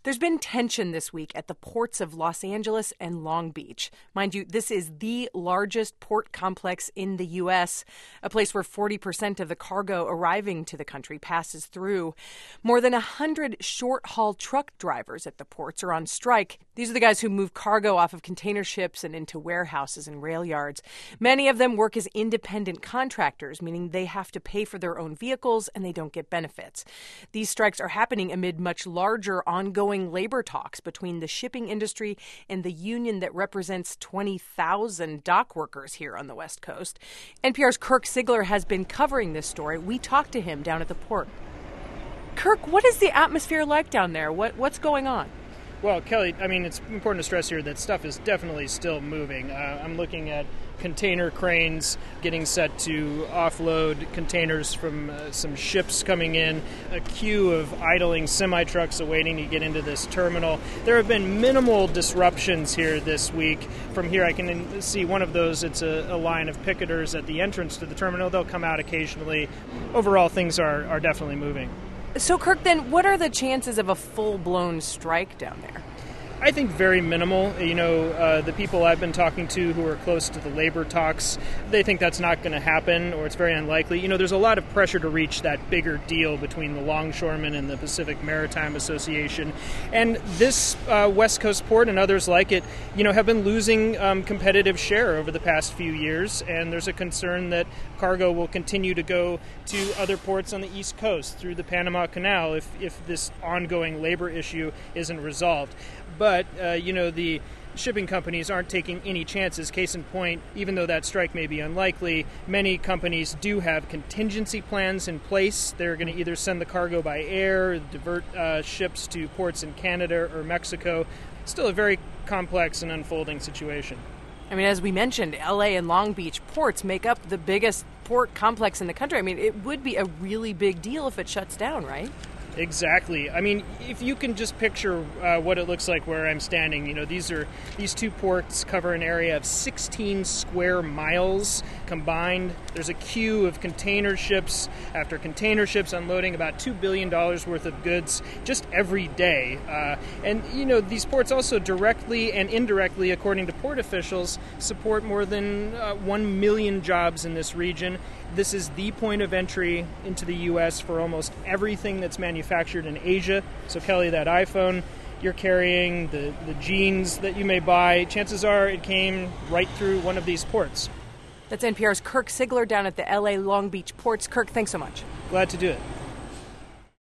There's been tension this week at the ports of Los Angeles and Long Beach. Mind you, this is the largest port complex in the U.S., a place where 40% of the cargo arriving to the country passes through. More than 100 short-haul truck drivers at the ports are on strike. These are the guys who move cargo off of container ships and into warehouses and rail yards. Many of them work as independent contractors, meaning they have to pay for their own vehicles and they don't get benefits. These strikes are happening amid much larger ongoing labor talks between the shipping industry and the union that represents 20,000 dock workers here on the West Coast. NPR's Kirk Siegler has been covering this story. We talked to him down at the port. Kirk, what is the atmosphere like down there? What's going on? Well, Kelly, it's important to stress here that stuff is definitely still moving. I'm looking at container cranes getting set to offload containers from some ships coming in, a queue of idling semi-trucks awaiting to get into this terminal. There have been minimal disruptions here this week. From here I can see one of those. It's a line of picketers at the entrance to the terminal. They'll come out occasionally. Overall, things are definitely moving. So, Kirk, then what are the chances of a full-blown strike down there? I think very minimal. The people I've been talking to who are close to the labor talks, they think that's not going to happen, or it's very unlikely. There's a lot of pressure to reach that bigger deal between the longshoremen and the Pacific Maritime Association. And this West Coast port and others like it, have been losing competitive share over the past few years. And there's a concern that cargo will continue to go to other ports on the East Coast through the Panama Canal if this ongoing labor issue isn't resolved. But, the shipping companies aren't taking any chances. Case in point, even though that strike may be unlikely, many companies do have contingency plans in place. They're going to either send the cargo by air, divert ships to ports in Canada or Mexico. Still a very complex and unfolding situation. As we mentioned, L.A. and Long Beach ports make up the biggest port complex in the country. It would be a really big deal if it shuts down, right? Exactly. If you can just picture what it looks like where I'm standing, these two ports cover an area of 16 square miles combined. There's a queue of container ships after container ships unloading about $2 billion worth of goods just every day. And these ports also directly and indirectly, according to port officials, support more than 1 million jobs in this region. This is the point of entry into the U.S. for almost everything that's manufactured in Asia. So, Kelly, that iPhone you're carrying, the jeans that you may buy, chances are it came right through one of these ports. That's NPR's Kirk Siegler down at the L.A. Long Beach ports. Kirk, thanks so much. Glad to do it.